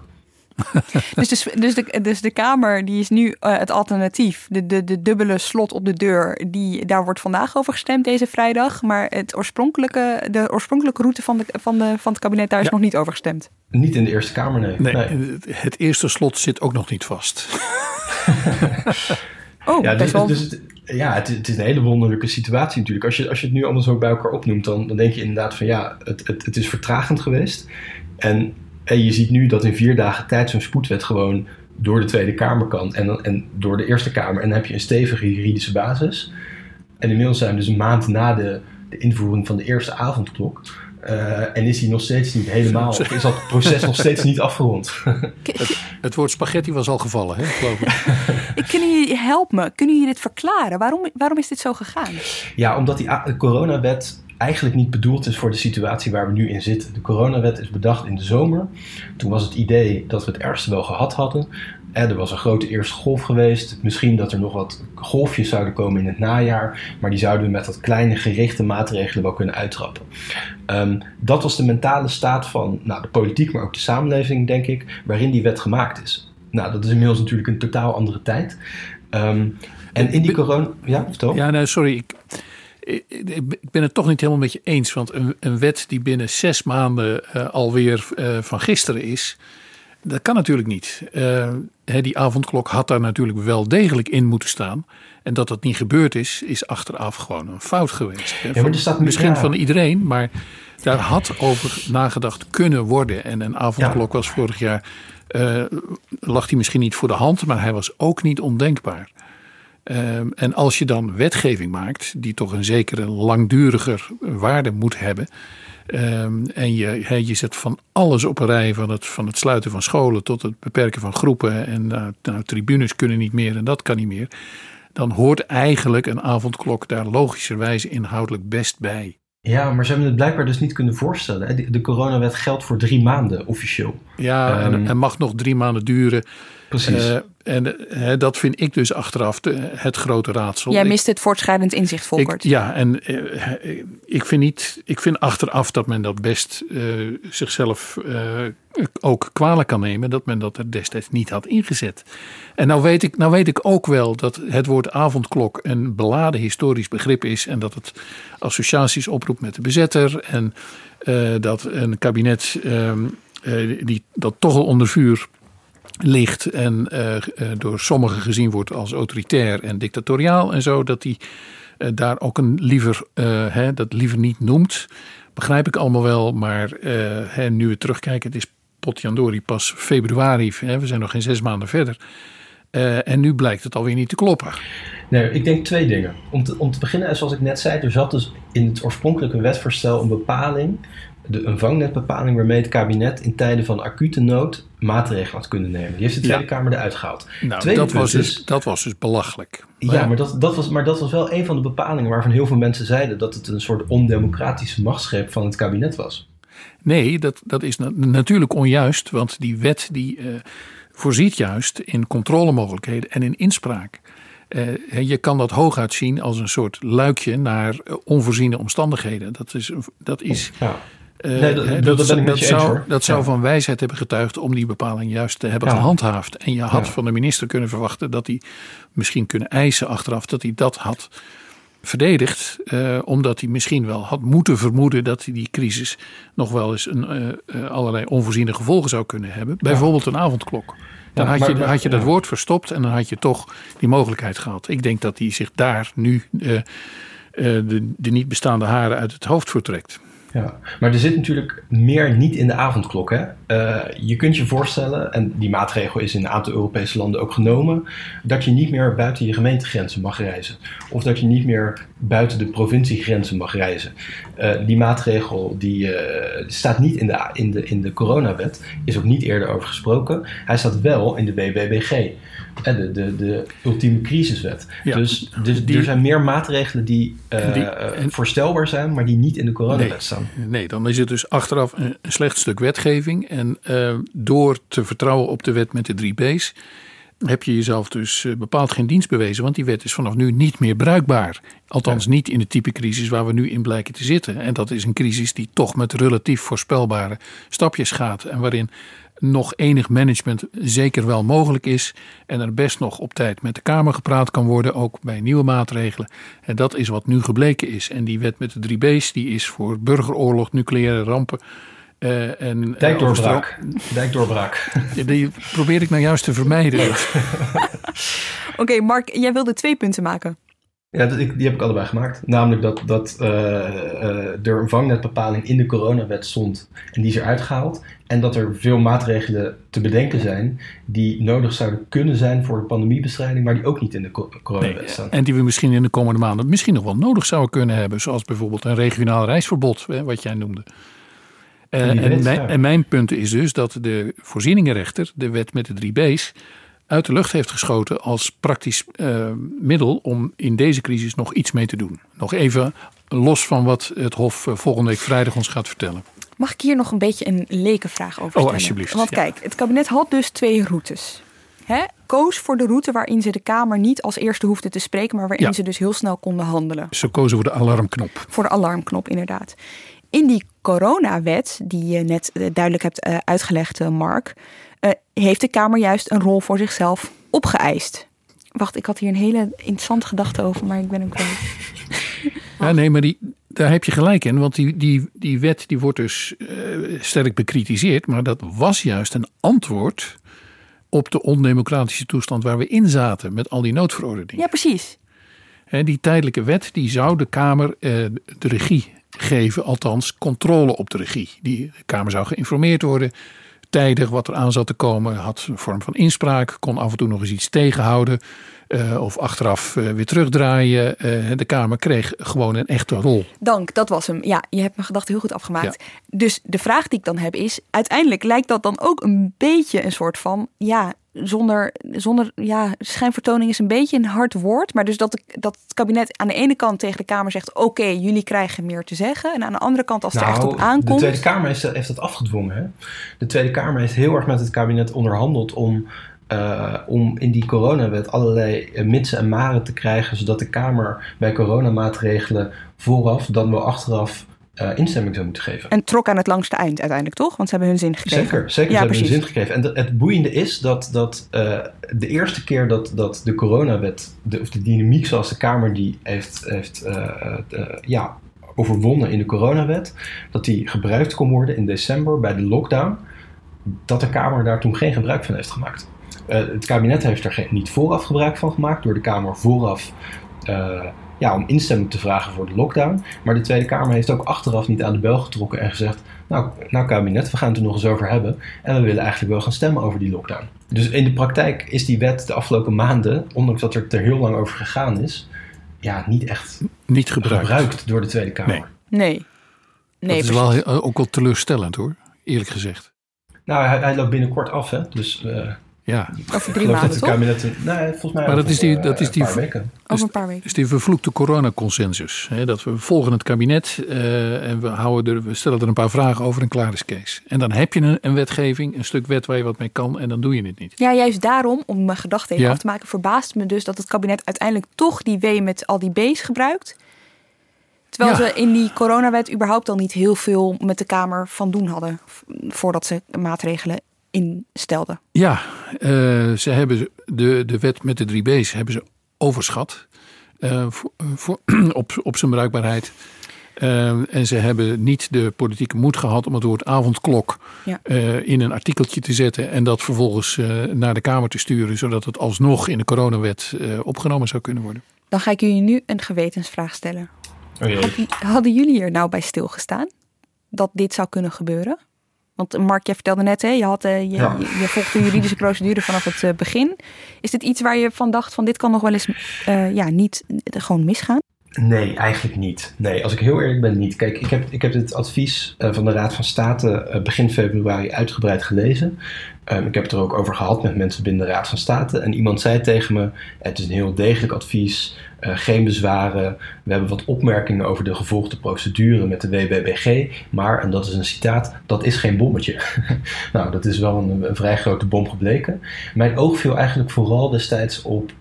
Dus de Kamer die is nu het alternatief. De dubbele slot op de deur, daar wordt vandaag over gestemd deze vrijdag. Maar de oorspronkelijke route van het kabinet, daar is nog niet over gestemd. Niet in de Eerste Kamer, nee. Het eerste slot zit ook nog niet vast. Het is een hele wonderlijke situatie natuurlijk. Als je het nu allemaal zo bij elkaar opnoemt, dan denk je inderdaad van het is vertragend geweest. En je ziet nu dat in 4 dagen tijd zo'n spoedwet gewoon door de Tweede Kamer kan en door de Eerste Kamer. En dan heb je een stevige juridische basis. En inmiddels zijn we dus een maand na de invoering van de eerste avondklok. En is die nog steeds niet helemaal, is dat proces nog steeds niet afgerond. Het woord spaghetti was al gevallen, hè, geloof ik. Kunnen jullie helpen? Kunnen jullie dit verklaren? Waarom is dit zo gegaan? Ja, omdat die coronawet eigenlijk niet bedoeld is voor de situatie waar we nu in zitten. De coronawet is bedacht in de zomer. Toen was het idee dat we het ergste wel gehad hadden. Er was een grote eerste golf geweest. Misschien dat er nog wat golfjes zouden komen in het najaar. Maar die zouden we met wat kleine gerichte maatregelen wel kunnen uittrappen. Dat was de mentale staat van de politiek, maar ook de samenleving, denk ik, waarin die wet gemaakt is. Nou, dat is inmiddels natuurlijk een totaal andere tijd. En in die corona... Ja, vertel. Ja, nee, sorry. Ik ben het toch niet helemaal met je eens. Want een wet die binnen 6 maanden alweer van gisteren is, dat kan natuurlijk niet. Die avondklok had daar natuurlijk wel degelijk in moeten staan. En dat dat niet gebeurd is achteraf gewoon een fout geweest. Ja, maar er staat misschien van iedereen, maar daar had over nagedacht kunnen worden. En een avondklok was vorig jaar, lag die misschien niet voor de hand, maar hij was ook niet ondenkbaar. En als je dan wetgeving maakt die toch een zekere langduriger waarde moet hebben. En je zet van alles op een rij, van het sluiten van scholen tot het beperken van groepen. En tribunes kunnen niet meer en dat kan niet meer. Dan hoort eigenlijk een avondklok daar logischerwijze inhoudelijk best bij. Ja, maar ze hebben het blijkbaar dus niet kunnen voorstellen. De coronawet geldt voor 3 maanden officieel. Ja, en mag nog 3 maanden duren. Precies. En dat vind ik dus achteraf het grote raadsel. Jij mist het voortschrijdend inzicht, Volkert. Ik vind achteraf dat men dat best zichzelf ook kwalijk kan nemen. Dat men dat er destijds niet had ingezet. En nou weet ik ook wel dat het woord avondklok een beladen historisch begrip is. En dat het associaties oproept met de bezetter. En dat een kabinet dat toch al onder vuur ligt en door sommigen gezien wordt als autoritair en dictatoriaal en zo, dat die daar ook dat liever niet noemt. begrijp ik allemaal wel, maar nu we terugkijken, het is potjandori pas februari. We zijn nog geen 6 maanden verder. En nu blijkt het alweer niet te kloppen. Nee, ik denk 2 dingen. Om te beginnen, zoals ik net zei, er zat dus in het oorspronkelijke wetsvoorstel een bepaling, een vangnetbepaling waarmee het kabinet in tijden van acute nood maatregelen had kunnen nemen. Die heeft de Tweede Kamer eruit gehaald. Nou, dat was dus belachelijk. Ja, maar dat was wel een van de bepalingen waarvan heel veel mensen zeiden dat het een soort ondemocratische machtsgreep van het kabinet was. Nee, dat is natuurlijk onjuist, want die wet die voorziet juist in controlemogelijkheden en in inspraak. Je kan dat hooguit zien als een soort luikje naar onvoorziene omstandigheden. Dat is dat zou van wijsheid hebben getuigd om die bepaling juist te hebben gehandhaafd. En je had van de minister kunnen verwachten dat hij misschien kunnen eisen achteraf dat hij dat had verdedigd. Omdat hij misschien wel had moeten vermoeden dat die crisis nog wel eens allerlei onvoorziene gevolgen zou kunnen hebben. Bijvoorbeeld een avondklok. Dan had je dat woord verstopt en dan had je toch die mogelijkheid gehad. Ik denk dat hij zich daar nu de niet bestaande haren uit het hoofd vertrekt. Ja, maar er zit natuurlijk meer niet in de avondklok. Hè? Je kunt je voorstellen, en die maatregel is in een aantal Europese landen ook genomen, dat je niet meer buiten je gemeentegrenzen mag reizen. Of dat je niet meer buiten de provinciegrenzen mag reizen. Die maatregel die staat niet in de coronawet, is ook niet eerder over gesproken. Hij staat wel in de WWBG. De ultieme crisiswet. Ja, dus er zijn meer maatregelen die voorstelbaar zijn, maar die niet in de coronawet staan. Nee, dan is het dus achteraf een slecht stuk wetgeving. En door te vertrouwen op de wet met de 3 B's heb je jezelf dus bepaald geen dienst bewezen. Want die wet is vanaf nu niet meer bruikbaar. Althans niet in de type crisis waar we nu in blijken te zitten. En dat is een crisis die toch met relatief voorspelbare stapjes gaat. En waarin nog enig management zeker wel mogelijk is. En er best nog op tijd met de Kamer gepraat kan worden. Ook bij nieuwe maatregelen. En dat is wat nu gebleken is. En die wet met de 3 B's die is voor burgeroorlog, nucleaire rampen. Dijkdoorbraak. Die probeer ik nou juist te vermijden. Oké, Mark, jij wilde 2 punten maken. Ja, die heb ik allebei gemaakt. Namelijk dat er een vangnetbepaling in de coronawet stond en die is eruit gehaald. En dat er veel maatregelen te bedenken zijn die nodig zouden kunnen zijn voor de pandemiebestrijding, maar die ook niet in de coronawet staan. En die we misschien in de komende maanden misschien nog wel nodig zouden kunnen hebben. Zoals bijvoorbeeld een regionaal reisverbod, wat jij noemde. En mijn punt is dus dat de voorzieningenrechter de wet met de 3 B's uit de lucht heeft geschoten als praktisch middel om in deze crisis nog iets mee te doen. Nog even los van wat het Hof volgende week vrijdag ons gaat vertellen. Mag ik hier nog een beetje een lekenvraag over stellen? Oh, alsjeblieft. Want kijk, het kabinet had dus 2 routes. Koos voor de route waarin ze de Kamer niet als eerste hoefde te spreken, maar waarin ze dus heel snel konden handelen. Ze kozen voor de alarmknop. Voor de alarmknop, inderdaad. In die coronawet, die je net duidelijk hebt uitgelegd, Mark, heeft de Kamer juist een rol voor zichzelf opgeëist. Wacht, ik had hier een hele interessante gedachte over, maar ik ben hem kwijt. Ja, nee, maar daar heb je gelijk in. Want die wet die wordt dus sterk bekritiseerd. Maar dat was juist een antwoord op de ondemocratische toestand waar we in zaten. Met al die noodverordeningen. Ja, precies. Die tijdelijke wet die zou de Kamer de regie geven. Althans, controle op de regie. De Kamer zou geïnformeerd worden. Tijdig wat er aan zat te komen. Had een vorm van inspraak. Kon af en toe nog eens iets tegenhouden. Of achteraf weer terugdraaien. De Kamer kreeg gewoon een echte rol. Dank, dat was hem. Ja, je hebt mijn gedachte heel goed afgemaakt. Ja. Dus de vraag die ik dan heb is, uiteindelijk lijkt dat dan ook een beetje een soort van, zonder schijnvertoning is een beetje een hard woord. Maar dus dat het kabinet aan de ene kant tegen de Kamer zegt, oké, jullie krijgen meer te zeggen. En aan de andere kant, als het er echt op aankomt. De Tweede Kamer heeft dat afgedwongen. Hè? De Tweede Kamer heeft heel erg met het kabinet onderhandeld om in die coronawet allerlei mitsen en maren te krijgen, zodat de Kamer bij coronamaatregelen vooraf dan wel achteraf instemming zou moeten geven. En trok aan het langste eind uddelijk, toch? Want ze hebben hun zin gekregen. Zeker, ja, ze hebben hun zin gekregen. En het boeiende is dat de eerste keer dat de coronawet, of de dynamiek zoals de Kamer die heeft overwonnen in de coronawet, dat die gebruikt kon worden in december bij de lockdown, dat de Kamer daar toen geen gebruik van heeft gemaakt. Het kabinet heeft er niet vooraf gebruik van gemaakt door de Kamer vooraf om instemming te vragen voor de lockdown. Maar de Tweede Kamer heeft ook achteraf niet aan de bel getrokken en gezegd, nou kabinet, we gaan het er nog eens over hebben. En we willen eigenlijk wel gaan stemmen over die lockdown. Dus in de praktijk is die wet de afgelopen maanden, ondanks dat er heel lang over gegaan is, niet echt niet gebruikt door de Tweede Kamer. Nee. Dat is wel ook wel teleurstellend hoor, eerlijk gezegd. Nou, hij loopt binnenkort af, hè. Dus over 3 maanden, toch? Kabinet, volgens mij maar dat is een paar weken. Over een paar weken. Dus die vervloekte coronaconsensus. Hè, dat we volgen het kabinet en we stellen er een paar vragen over en klaar is Kees. En dan heb je een wetgeving, een stuk wet waar je wat mee kan en dan doe je het niet. Ja, juist daarom, om mijn gedachten even af te maken, verbaast me dus dat het kabinet uiteindelijk toch die W met al die B's gebruikt. Terwijl ze in die coronawet überhaupt al niet heel veel met de Kamer van doen hadden voordat ze maatregelen instelden. Ja, ze hebben de wet met de 3 B's hebben ze overschat op zijn bruikbaarheid. En ze hebben niet de politieke moed gehad om het woord avondklok in een artikeltje te zetten en dat vervolgens naar de Kamer te sturen, zodat het alsnog in de coronawet opgenomen zou kunnen worden. Dan ga ik jullie nu een gewetensvraag stellen. Hadden jullie er nou bij stilgestaan dat dit zou kunnen gebeuren? Want Mark, jij vertelde net, hè, je volgt de juridische procedure vanaf het begin. Is dit iets waar je van dacht van dit kan nog wel eens niet gewoon misgaan? Nee, eigenlijk niet. Nee, als ik heel eerlijk ben, niet. Kijk, ik heb dit advies van de Raad van State begin februari uitgebreid gelezen. Ik heb het er ook over gehad met mensen binnen de Raad van State. En iemand zei tegen me, het is een heel degelijk advies, geen bezwaren. We hebben wat opmerkingen over de gevolgde procedure met de WBBG. Maar, en dat is een citaat, dat is geen bommetje. Nou, dat is wel een vrij grote bom gebleken. Mijn oog viel eigenlijk vooral destijds op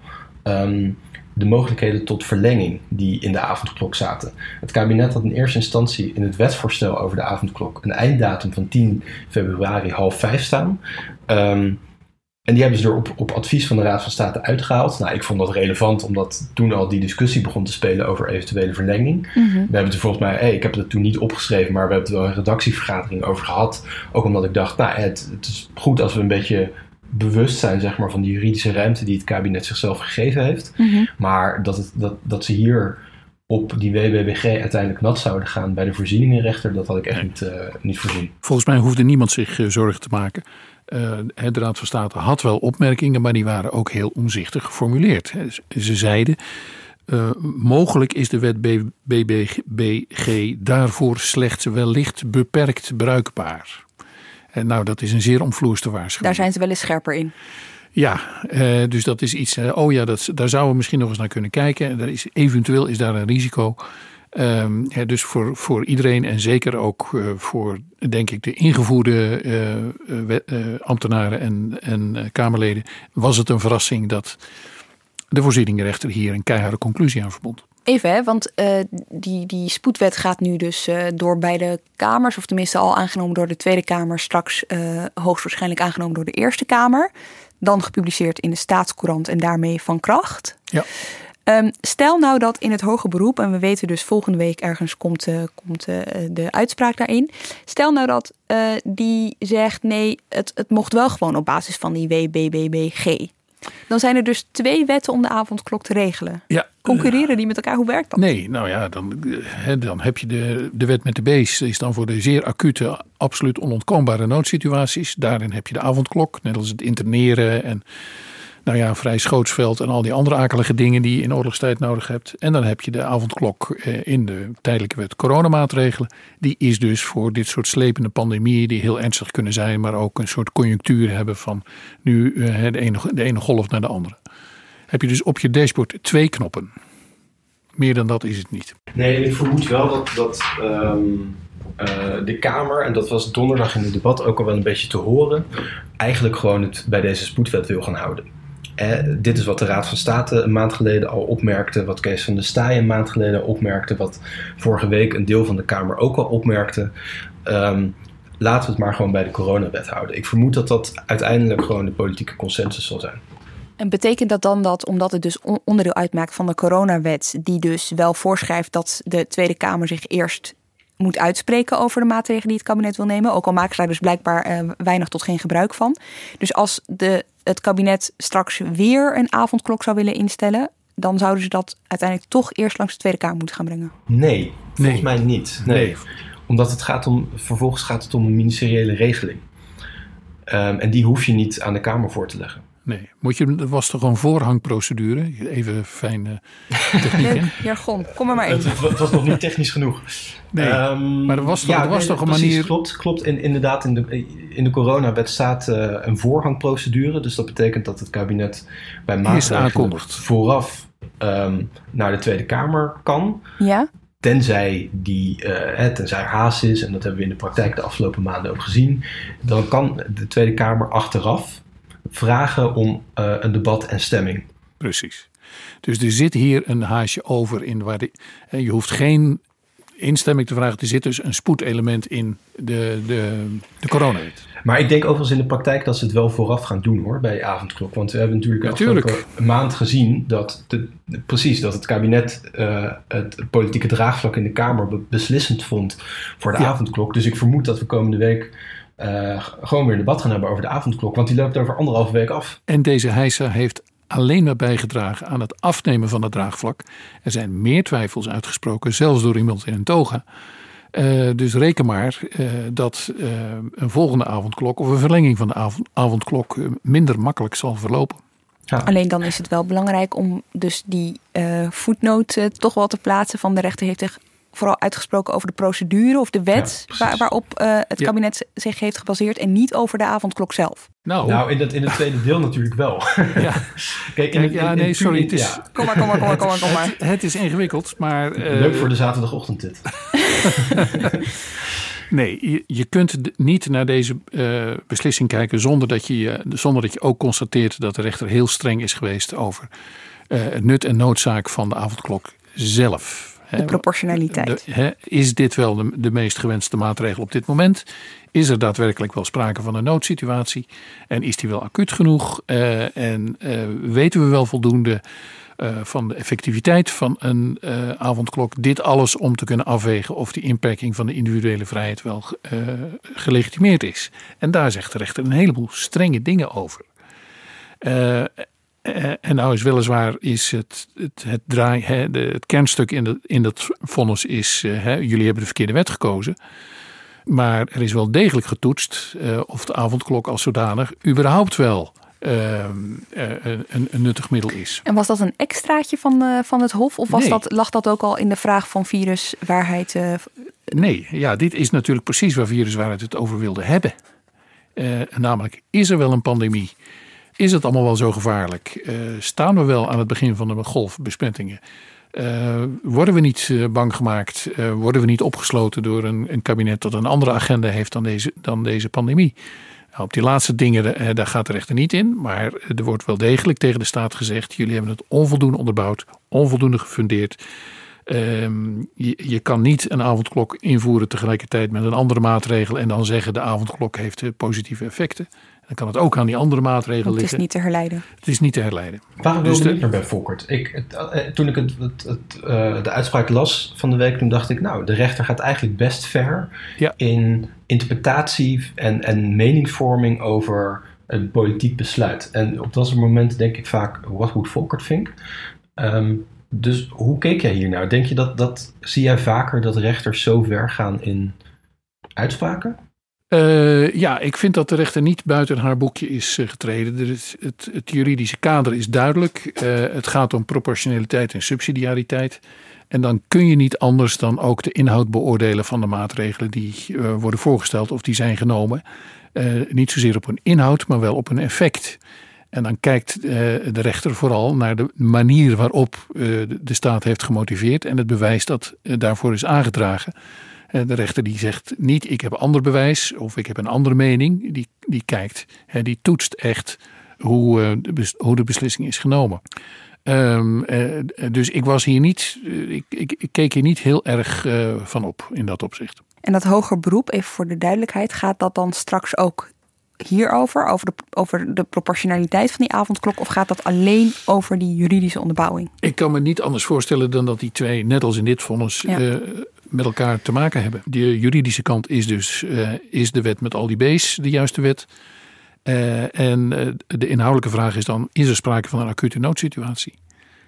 de mogelijkheden tot verlenging die in de avondklok zaten. Het kabinet had in eerste instantie in het wetsvoorstel over de avondklok een einddatum van 10 februari 4:30 staan. En die hebben ze er op advies van de Raad van State uitgehaald. Nou, ik vond dat relevant omdat toen al die discussie begon te spelen over eventuele verlenging. Mm-hmm. We hebben het er volgens mij, ik heb het toen niet opgeschreven, maar we hebben het wel een redactievergadering over gehad. Ook omdat ik dacht, het is goed als we een beetje bewust zijn, zeg maar, van die juridische ruimte die het kabinet zichzelf gegeven heeft. Mm-hmm. Maar dat ze hier op die WBBG uiteindelijk nat zouden gaan bij de voorzieningenrechter, dat had ik echt niet voorzien. Volgens mij hoefde niemand zich zorgen te maken. De Raad van State had wel opmerkingen, maar die waren ook heel omzichtig geformuleerd. Ze zeiden, mogelijk is de wet BBG daarvoor slechts wellicht beperkt bruikbaar. Nou, dat is een zeer omvloerste waarschuwing. Daar zijn ze wel eens scherper in. Ja, dus dat is iets, daar zouden we misschien nog eens naar kunnen kijken. Eventueel is daar een risico. Dus voor iedereen en zeker ook voor, denk ik, de ingevoerde ambtenaren en Kamerleden was het een verrassing dat de voorzieningenrechter hier een keiharde conclusie aan verbond. Even, want die spoedwet gaat nu dus door beide kamers, of tenminste al aangenomen door de Tweede Kamer, straks hoogstwaarschijnlijk aangenomen door de Eerste Kamer. Dan gepubliceerd in de Staatscourant en daarmee van kracht. Ja. Stel nou dat in het hoger beroep, en we weten dus volgende week ergens komt de uitspraak daarin. Stel nou dat die zegt nee, het mocht wel gewoon op basis van die WBBG. Dan zijn er dus 2 wetten om de avondklok te regelen. Ja, concurreren die met elkaar? Hoe werkt dat? Nee, nou ja, dan heb je de wet met de B's. Dat is dan voor de zeer acute, absoluut onontkoombare noodsituaties. Daarin heb je de avondklok, net als het interneren en vrij schootsveld en al die andere akelige dingen die je in oorlogstijd nodig hebt. En dan heb je de avondklok in de tijdelijke wet coronamaatregelen. Die is dus voor dit soort slepende pandemieën die heel ernstig kunnen zijn, maar ook een soort conjunctuur hebben van nu de ene golf naar de andere. Heb je dus op je dashboard 2 knoppen. Meer dan dat is het niet. Nee, ik vermoed wel dat de Kamer, en dat was donderdag in het debat ook al wel een beetje te horen, eigenlijk gewoon het bij deze spoedwet wil gaan houden. Dit is wat de Raad van State een maand geleden al opmerkte, wat Kees van der Staaij een maand geleden opmerkte, wat vorige week een deel van de Kamer ook al opmerkte. Laten we het maar gewoon bij de coronawet houden. Ik vermoed dat uiteindelijk gewoon de politieke consensus zal zijn. En betekent dat dan dat, omdat het dus onderdeel uitmaakt van de coronawet, die dus wel voorschrijft dat de Tweede Kamer zich eerst moet uitspreken over de maatregelen die het kabinet wil nemen, ook al maken ze daar dus blijkbaar weinig tot geen gebruik van. Dus als het kabinet straks weer een avondklok zou willen instellen, dan zouden ze dat uiteindelijk toch eerst langs de Tweede Kamer moeten gaan brengen. Nee, volgens mij niet. Nee. Omdat vervolgens gaat het om een ministeriële regeling. En die hoef je niet aan de Kamer voor te leggen. Nee, er was toch een voorrangprocedure? Even fijn techniek, hè? Jargon, kom er maar in. Het was nog niet technisch genoeg. Nee, maar er was toch een manier... Klopt. Inderdaad, in de coronawet staat een voorrangprocedure. Dus dat betekent dat het kabinet bij maatregelen vooraf naar de Tweede Kamer kan. Ja. Tenzij er haast is, en dat hebben we in de praktijk de afgelopen maanden ook gezien, dan kan de Tweede Kamer achteraf vragen om een debat en stemming. Precies. Dus er zit hier een haasje over in waar je hoeft geen instemming te vragen. Er zit dus een spoedelement in de coronawet. Maar ik denk overigens in de praktijk dat ze het wel vooraf gaan doen, hoor, bij avondklok. Want we hebben natuurlijk de afgelopen maand gezien dat het kabinet het politieke draagvlak in de Kamer beslissend vond voor de avondklok. Dus ik vermoed dat we komende week gewoon weer een debat gaan hebben over de avondklok. Want die loopt over 1,5 week af. En deze heisa heeft alleen maar bijgedragen aan het afnemen van het draagvlak. Er zijn meer twijfels uitgesproken, zelfs door iemand in een toga. Dus reken maar dat een volgende avondklok of een verlenging van de avondklok minder makkelijk zal verlopen. Ja. Alleen dan is het wel belangrijk om dus die voetnoot toch wel te plaatsen van de rechter heeft zich vooral uitgesproken over de procedure of de wet waarop het kabinet zich heeft gebaseerd en niet over de avondklok zelf. Nou, in het tweede deel natuurlijk wel. Ja. Kijk, sorry. Het is, Kom maar. Het is ingewikkeld, maar... Leuk voor de zaterdagochtend dit. Nee, je kunt niet naar deze beslissing kijken zonder dat je ook constateert dat de rechter heel streng is geweest over het nut en noodzaak van de avondklok zelf. De proportionaliteit. Is dit wel de meest gewenste maatregel op dit moment? Is er daadwerkelijk wel sprake van een noodsituatie? En is die wel acuut genoeg? En weten we wel voldoende van de effectiviteit van een avondklok? Dit alles om te kunnen afwegen of die inperking van de individuele vrijheid wel gelegitimeerd is. En daar zegt de rechter een heleboel strenge dingen over. En nou is weliswaar is het kernstuk in dat vonnis is, jullie hebben de verkeerde wet gekozen. Maar er is wel degelijk getoetst of de avondklok als zodanig überhaupt wel een nuttig middel is. En was dat een extraatje van het Hof? Of lag dat ook al in de vraag van viruswaarheid? Nee, dit is natuurlijk precies waar viruswaarheid het over wilde hebben. Namelijk, is er wel een pandemie? Is het allemaal wel zo gevaarlijk? Staan we wel aan het begin van de golf besmettingen? Worden we niet bang gemaakt? Worden we niet opgesloten door een kabinet dat een andere agenda heeft dan deze pandemie? Nou, op die laatste dingen, daar gaat de rechter niet in. Maar er wordt wel degelijk tegen de staat gezegd, jullie hebben het onvoldoende onderbouwd, onvoldoende gefundeerd. Je kan niet een avondklok invoeren tegelijkertijd met een andere maatregel en dan zeggen de avondklok heeft positieve effecten. Dan kan het ook aan die andere maatregel liggen. Het is niet te herleiden. Het is niet te herleiden. Waarom wilde ik erbij, Volkert? Toen ik de uitspraak las van de week, toen dacht ik, nou, de rechter gaat eigenlijk best ver in interpretatie en meningsvorming over een politiek besluit. En op dat moment denk ik vaak, what would Volkert think? Dus hoe keek jij hier naar? Denk je dat zie jij vaker dat rechters zo ver gaan in uitspraken? Ik vind dat de rechter niet buiten haar boekje is getreden. Het juridische kader is duidelijk. Het gaat om proportionaliteit en subsidiariteit. En dan kun je niet anders dan ook de inhoud beoordelen van de maatregelen die worden voorgesteld of die zijn genomen. Niet zozeer op hun inhoud, maar wel op hun effect. En dan kijkt de rechter vooral naar de manier waarop de staat heeft gemotiveerd en het bewijs dat daarvoor is aangedragen. De rechter die zegt niet ik heb ander bewijs of ik heb een andere mening. Die kijkt, die toetst echt hoe de beslissing is genomen. Dus ik was hier niet, ik keek hier niet heel erg van op in dat opzicht. En dat hoger beroep, even voor de duidelijkheid, gaat dat dan straks ook hierover, over de proportionaliteit van die avondklok, of gaat dat alleen over die juridische onderbouwing? Ik kan me niet anders voorstellen dan dat die twee, net als in dit vonnis, met elkaar te maken hebben. De juridische kant is dus, is de wet met al die B's de juiste wet? En de inhoudelijke vraag is dan, is er sprake van een acute noodsituatie?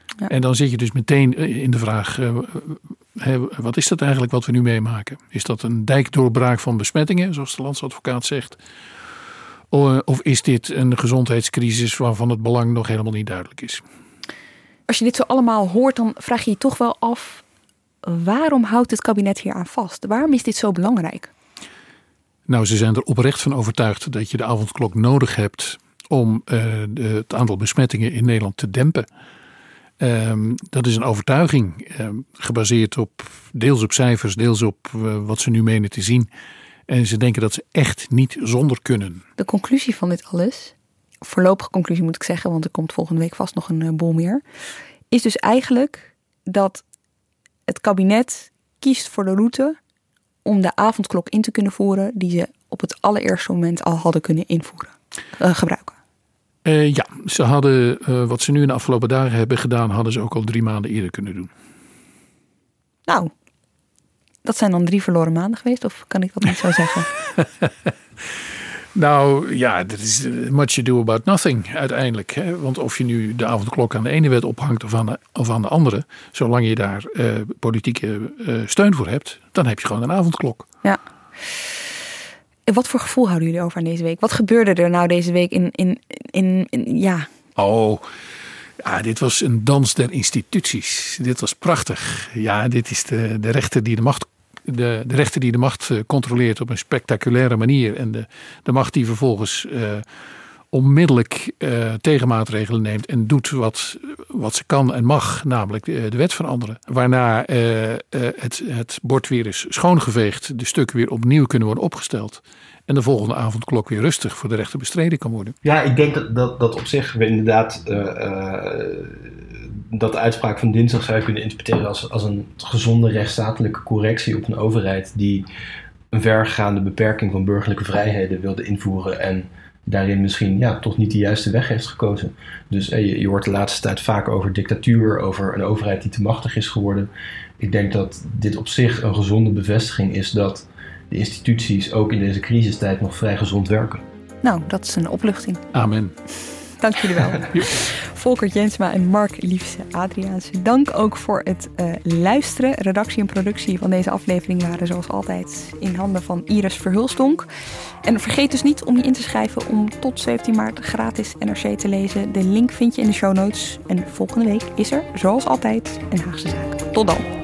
Ja. En dan zit je dus meteen in de vraag, wat is dat eigenlijk wat we nu meemaken? Is dat een dijkdoorbraak van besmettingen, zoals de landsadvocaat zegt? Of is dit een gezondheidscrisis waarvan het belang nog helemaal niet duidelijk is? Als je dit zo allemaal hoort, dan vraag je je toch wel af, waarom houdt het kabinet hier aan vast? Waarom is dit zo belangrijk? Nou, ze zijn er oprecht van overtuigd dat je de avondklok nodig hebt om het aantal besmettingen in Nederland te dempen. Dat is een overtuiging, gebaseerd deels op cijfers, deels op wat ze nu menen te zien. En ze denken dat ze echt niet zonder kunnen. De conclusie van dit alles, voorlopige conclusie moet ik zeggen, want er komt volgende week vast nog een boel meer, is dus eigenlijk dat het kabinet kiest voor de route om de avondklok in te kunnen voeren die ze op het allereerste moment al hadden kunnen gebruiken. Ja, ze hadden wat ze nu in de afgelopen dagen hebben gedaan, hadden ze ook al 3 maanden eerder kunnen doen. Nou, dat zijn dan 3 verloren maanden geweest, of kan ik dat niet zo zeggen? Nou ja, dat is much ado about nothing uiteindelijk. Hè? Want of je nu de avondklok aan de ene wet ophangt of aan de andere, zolang je daar politieke steun voor hebt, dan heb je gewoon een avondklok. Ja. En wat voor gevoel houden jullie over aan deze week? Wat gebeurde er nou deze week in ja? Oh, ja, dit was een dans der instituties. Dit was prachtig. Ja, dit is de rechter die de rechter die de macht controleert op een spectaculaire manier. En de macht die vervolgens onmiddellijk tegenmaatregelen neemt en doet wat ze kan en mag, namelijk de wet veranderen. Waarna het bord weer is schoongeveegd, de stukken weer opnieuw kunnen worden opgesteld. En de volgende avondklok weer rustig voor de rechter bestreden kan worden. Ja, ik denk dat op zich we inderdaad dat de uitspraak van dinsdag zou je kunnen interpreteren als een gezonde rechtsstatelijke correctie op een overheid die een vergaande beperking van burgerlijke vrijheden wilde invoeren en daarin misschien toch niet de juiste weg heeft gekozen. Dus je hoort de laatste tijd vaak over dictatuur, over een overheid die te machtig is geworden. Ik denk dat dit op zich een gezonde bevestiging is dat de instituties ook in deze crisistijd nog vrij gezond werken. Nou, dat is een opluchting. Amen. Dank jullie wel. Volker Jensma en Mark Liefse Adriaanse. Dank ook voor het luisteren. Redactie en productie van deze aflevering waren zoals altijd in handen van Iris Verhulstonk. En vergeet dus niet om je in te schrijven om tot 17 maart gratis NRC te lezen. De link vind je in de show notes. En volgende week is er, zoals altijd, een Haagse Zaak. Tot dan.